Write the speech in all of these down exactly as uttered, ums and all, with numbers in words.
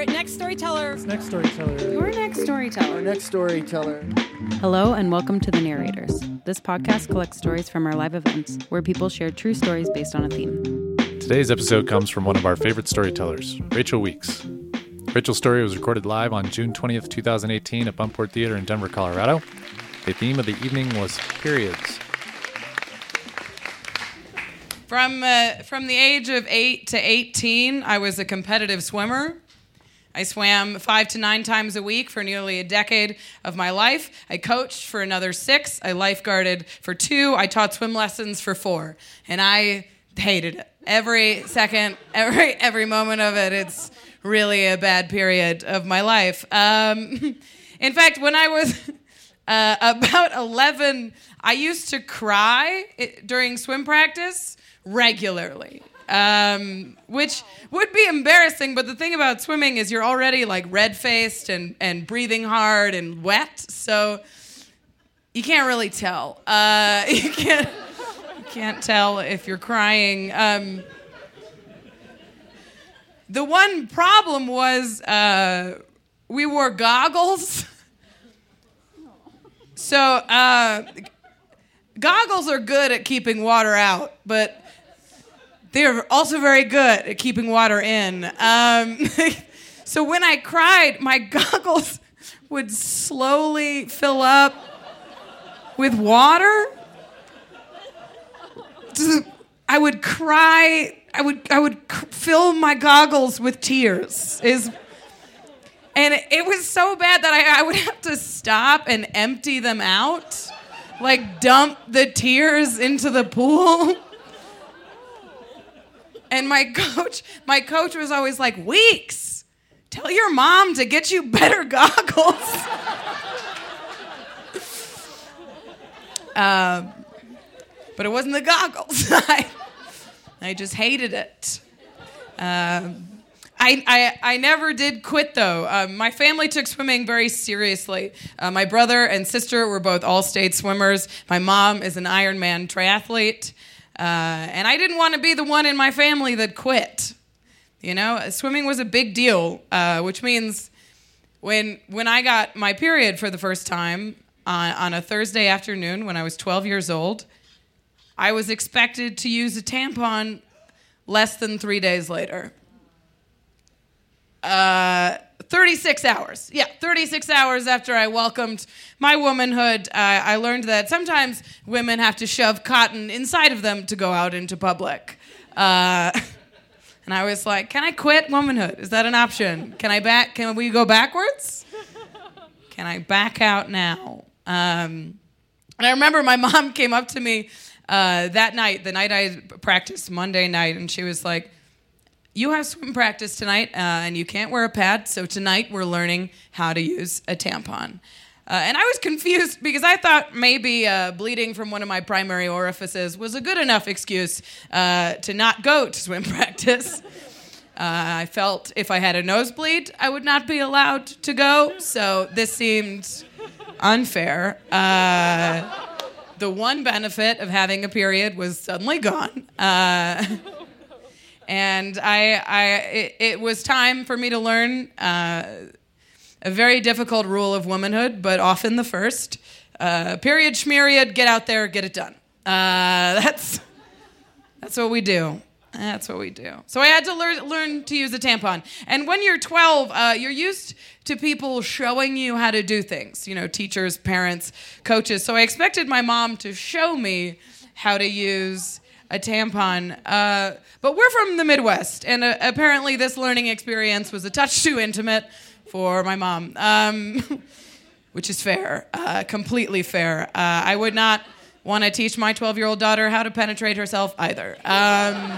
right, next storyteller. Next storyteller. Your next storyteller. Our next storyteller. Hello and welcome to The Narrators. This podcast collects stories from our live events where people share true stories based on a theme. Today's episode comes from one of our favorite storytellers, Rachel Weeks. Rachel's story was recorded live on June twentieth, twenty eighteen at Buntport Theater in Denver, Colorado. The theme of the evening was periods. From uh, from the age of eight to eighteen, I was a competitive swimmer. I swam five to nine times a week for nearly a decade of my life. I coached for another six. I lifeguarded for two. I taught swim lessons for four. And I hated it. Every second, every every moment of it, it's really a bad period of my life. Um, in fact, when I was uh, about eleven, I used to cry during swim practice regularly, um, which would be embarrassing, but the thing about swimming is you're already like red-faced and, and breathing hard and wet, so you can't really tell. Uh, you can't you can't tell if you're crying. Um, the one problem was uh, we wore goggles. So uh, goggles are good at keeping water out, but they're also very good at keeping water in. Um, so when I cried, my goggles would slowly fill up with water. I would cry. I would I would c- fill my goggles with tears. Is and it, it was so bad that I, I would have to stop and empty them out, like dump the tears into the pool. And my coach, my coach was always like, Weeks, tell your mom to get you better goggles. um, but it wasn't the goggles. I, I just hated it. Um, I, I I never did quit, though. Um, my family took swimming very seriously. Uh, my brother and sister were both all-state swimmers. My mom is an Ironman triathlete. Uh, and I didn't want to be the one in my family that quit. You know, swimming was a big deal, uh, which means when when I got my period for the first time on, on a Thursday afternoon when I was twelve years old, I was expected to use a tampon less than three days later. Uh, thirty-six hours. Yeah, thirty-six hours after I welcomed my womanhood, uh, I learned that sometimes women have to shove cotton inside of them to go out into public. Uh, and I was like, can I quit womanhood? Is that an option? Can I back? Can we go backwards? Can I back out now? Um, and I remember my mom came up to me uh, that night, the night I practiced, Monday night, and she was like, you have swim practice tonight, uh, and you can't wear a pad, so tonight we're learning how to use a tampon. Uh, and I was confused because I thought maybe uh, bleeding from one of my primary orifices was a good enough excuse uh, to not go to swim practice. Uh, I felt if I had a nosebleed, I would not be allowed to go, so this seemed unfair. Uh, the one benefit of having a period was suddenly gone. Uh, And I, I, it, it was time for me to learn uh, a very difficult rule of womanhood, but often the first. Uh, period, schmeriod, get out there, get it done. Uh, that's that's what we do. That's what we do. So I had to learn learn to use a tampon. And when you're twelve, uh, you're used to people showing you how to do things. You know, teachers, parents, coaches. So I expected my mom to show me how to use a tampon. Uh, but we're from the Midwest, and uh, apparently this learning experience was a touch too intimate for my mom, um, which is fair, uh, completely fair. Uh, I would not want to teach my twelve-year-old daughter how to penetrate herself either. Um,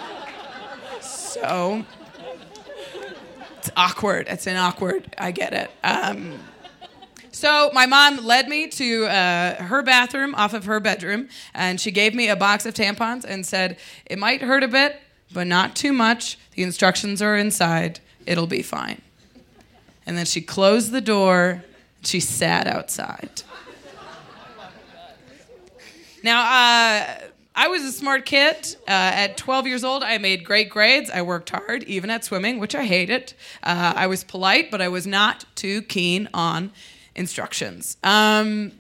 so it's awkward. It's an awkward, I get it. Um, So my mom led me to uh, her bathroom off of her bedroom, and she gave me a box of tampons and said, it might hurt a bit, but not too much. The instructions are inside. It'll be fine. And then she closed the door. She sat outside. Now, uh, I was a smart kid. Uh, at twelve years old, I made great grades. I worked hard, even at swimming, which I hated. Uh, I was polite, but I was not too keen on instructions. Um,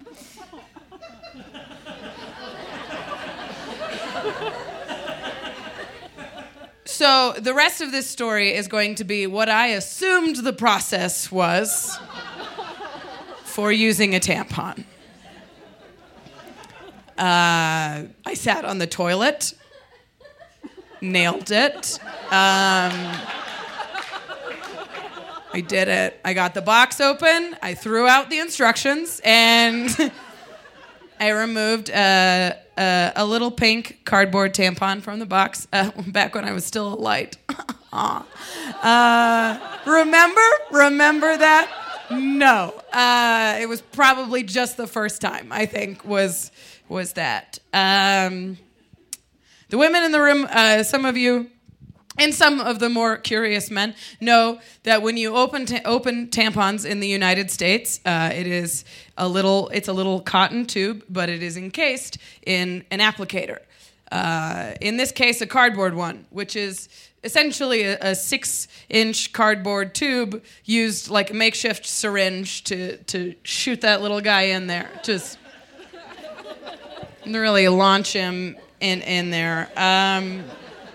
so the rest of this story is going to be what I assumed the process was for using a tampon. Uh, I sat on the toilet, nailed it. Um, I did it. I got the box open, I threw out the instructions, and I removed a, a, a little pink cardboard tampon from the box uh, back when I was still a light. uh, remember? Remember that? No. Uh, it was probably just the first time, I think, was... was that. Um, the women in the room, uh, some of you, and some of the more curious men, know that when you open ta- open tampons in the United States, uh, it is a little, it's a little cotton tube, but it is encased in an applicator. Uh, in this case, a cardboard one, which is essentially a, a six-inch cardboard tube used like a makeshift syringe to to shoot that little guy in there. Just really launch him in, in there. Um,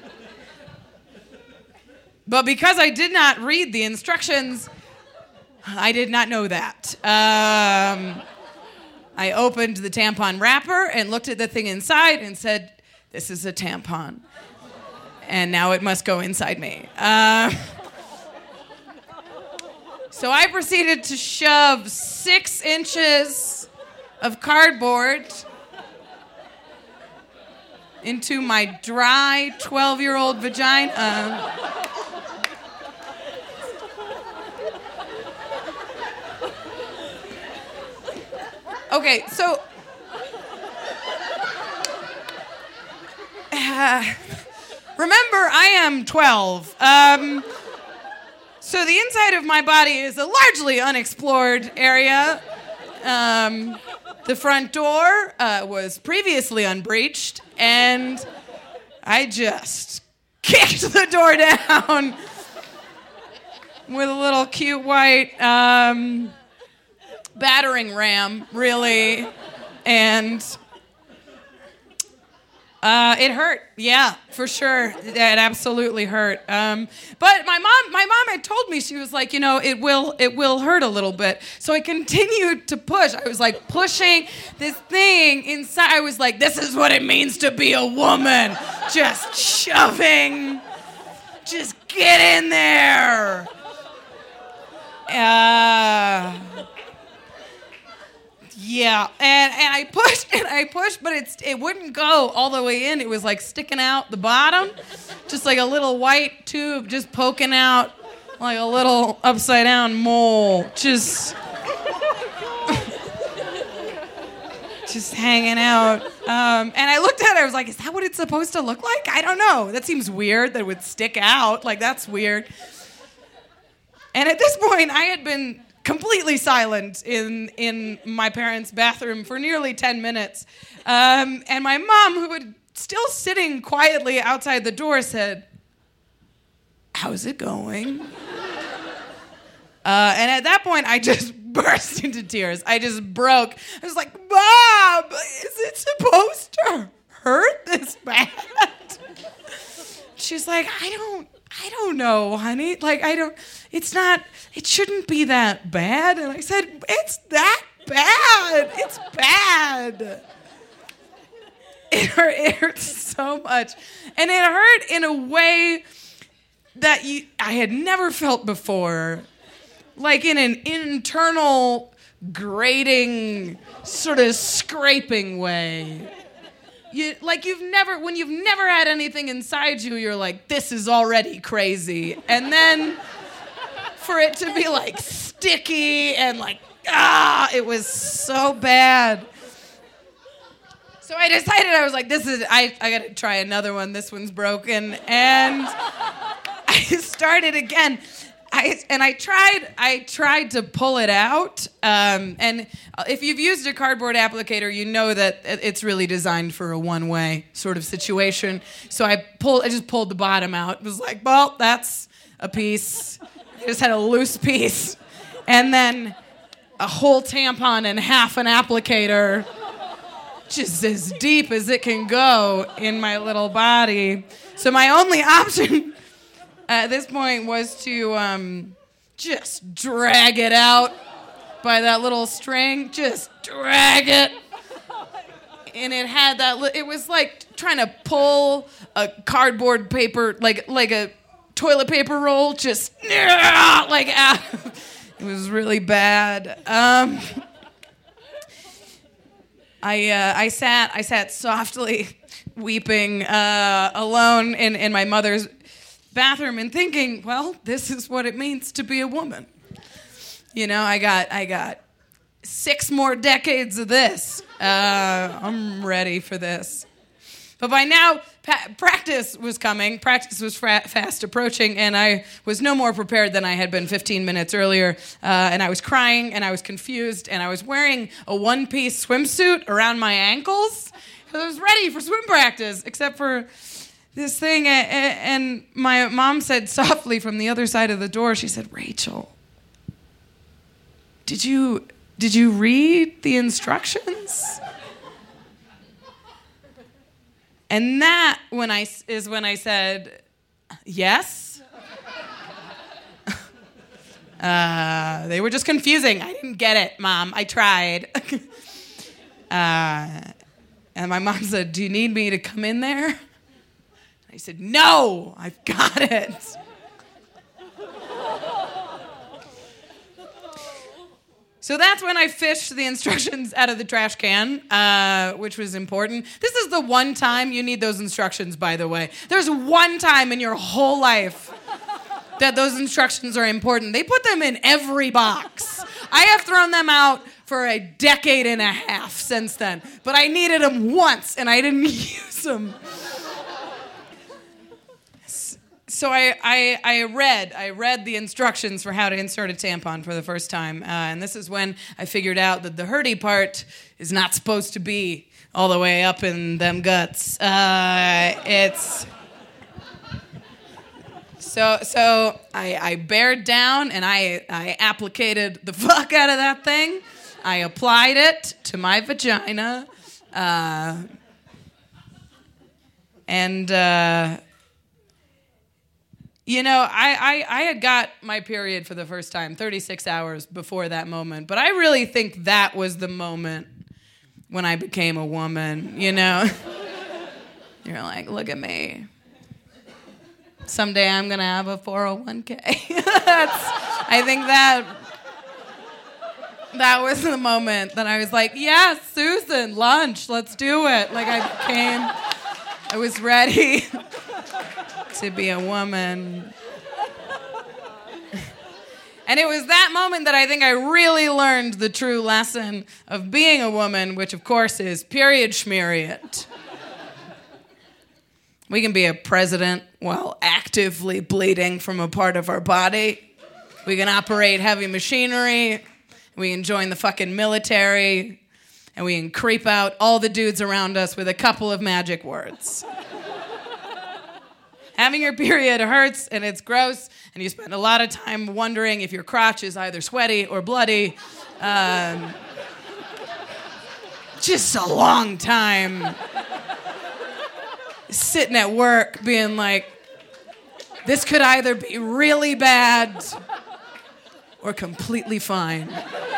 but because I did not read the instructions, I did not know that. Um, I opened the tampon wrapper and looked at the thing inside and said, this is a tampon. And now it must go inside me. Uh, so I proceeded to shove six inches of cardboard into my dry twelve-year-old vagina. Okay, so... Uh, remember, I am twelve. Um, so the inside of my body is a largely unexplored area. Um, the front door uh, was previously unbreached, and I just kicked the door down with a little cute white um, battering ram, really, and uh, it hurt. Yeah, for sure, it absolutely hurt. Um, but my mom, my mom had told me, she was like, you know, it will, it will hurt a little bit. So I continued to push. I was like pushing this thing inside. I was like, this is what it means to be a woman. Just shoving. Just get in there. Uh, yeah, and, and I pushed and I pushed, but it's it wouldn't go all the way in. It was like sticking out the bottom, just like a little white tube just poking out like a little upside down mole, just just hanging out. Um, and I looked at it, I was like, is that what it's supposed to look like? I don't know. That seems weird that it would stick out. Like, that's weird. And at this point, I had been completely silent in in my parents' bathroom for nearly ten minutes. Um, and my mom, who was still sitting quietly outside the door, said, how's it going? Uh, and at that point, I just burst into tears. I just broke. I was like, Mom, is it supposed to hurt this bad? She's like, I don't, I don't know, honey. Like, I don't, it's not, it shouldn't be that bad. And I said, it's that bad. It's bad. It hurt, it hurt so much. And it hurt in a way that you, I had never felt before. Like in an internal, grating, sort of scraping way. You, like you've never, when you've never had anything inside you, you're like, this is already crazy. And then for it to be like sticky and like, ah, it was so bad. So I decided, I was like, this is, I, I gotta try another one. This one's broken. And I started again. I and I tried I tried to pull it out. Um, and if you've used a cardboard applicator, you know that it's really designed for a one-way sort of situation. So I pulled I just pulled the bottom out. It was like, well, that's a piece. I just had a loose piece. And then a whole tampon and half an applicator, just as deep as it can go in my little body. So my only option at this point was to um, just drag it out by that little string. Just drag it. And it had that, li- it was like trying to pull a cardboard paper, like like a toilet paper roll, just like out. It was really bad. Um, I uh, I sat I sat softly weeping uh, alone in, in my mother's bathroom and thinking, well, this is what it means to be a woman. You know, I got I got six more decades of this. Uh, I'm ready for this. But by now, pa- practice was coming. Practice was fra- fast approaching, and I was no more prepared than I had been fifteen minutes earlier. Uh, and I was crying, and I was confused, and I was wearing a one-piece swimsuit around my ankles. I was ready for swim practice, except for this thing. And my mom said softly from the other side of the door, she said, "Rachel, did you did you read the instructions?" And that when I is when I said, "Yes." uh, they were just confusing. I didn't get it, Mom. I tried. uh, and my mom said, "Do you need me to come in there?" I said, "No, I've got it." So that's when I fished the instructions out of the trash can, uh, which was important. This is the one time you need those instructions, by the way. There's one time in your whole life that those instructions are important. They put them in every box. I have thrown them out for a decade and a half since then, but I needed them once, and I didn't use them. So I, I, I read I read the instructions for how to insert a tampon for the first time, uh, and this is when I figured out that the hurty part is not supposed to be all the way up in them guts. Uh, it's so so I, I bared down and I I applicated the fuck out of that thing. I applied it to my vagina, uh, and. Uh, You know, I, I, I had got my period for the first time thirty-six hours before that moment, but I really think that was the moment when I became a woman, you know? You're like, look at me. Someday I'm going to have a four oh one k. That's, I think that, that was the moment that I was like, yes, Susan, lunch, let's do it. Like I became, I was ready to be a woman. And it was that moment that I think I really learned the true lesson of being a woman, which of course is period schmeriot. We can be a president while actively bleeding from a part of our body. We can operate heavy machinery. We can join the fucking military. And we can creep out all the dudes around us with a couple of magic words. Having your period hurts and it's gross, and you spend a lot of time wondering if your crotch is either sweaty or bloody. Um, just a long time sitting at work being like, this could either be really bad or completely fine.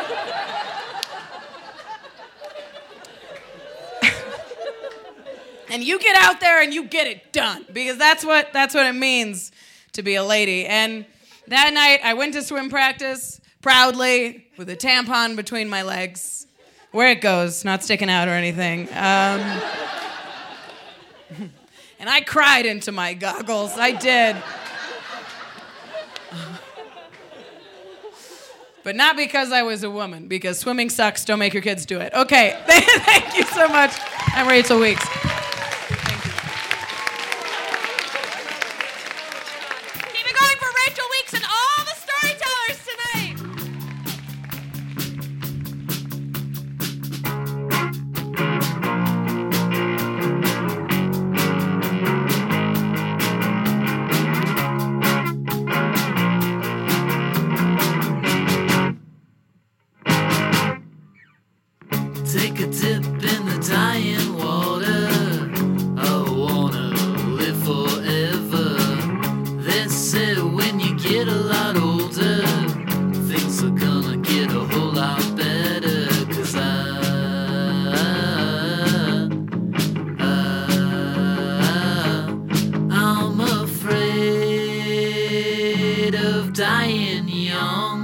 And you get out there and you get it done, because that's what that's what it means to be a lady. And that night, I went to swim practice proudly with a tampon between my legs, where it goes, not sticking out or anything. Um, and I cried into my goggles. I did. But not because I was a woman, because swimming sucks. Don't make your kids do it. Okay, thank you so much. I'm Rachel Weeks. Keep it going for Rachel Weeks and all the stories. dip in the dying water. I wanna live forever. They say when you get a lot older, things are gonna get a whole lot better. Cause I, I, I'm afraid of dying young,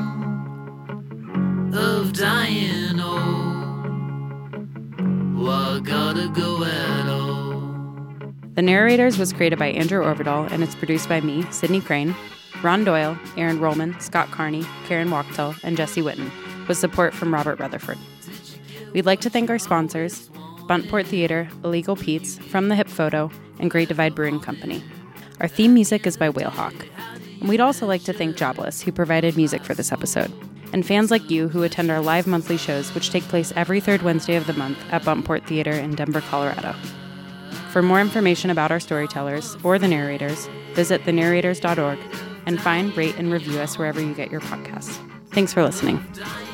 of dying old. Well, I gotta go at all. The Narrators was created by Andrew Orbital, and it's produced by me, Sydney Crane, Ron Doyle, Aaron Rollman, Scott Carney, Karen Wachtel, and Jesse Witten, with support from Robert Rutherford. We'd like to thank our sponsors, Buntport Theater, Illegal Pete's, From the Hip Photo, and Great Divide Brewing Company. Our theme music is by Whalehawk. And we'd also like to thank Jobless, who provided music for this episode, and fans like you who attend our live monthly shows, which take place every third Wednesday of the month at Buntport Theater in Denver, Colorado. For more information about our storytellers or the narrators, visit the narrators dot org and find, rate, and review us wherever you get your podcasts. Thanks for listening.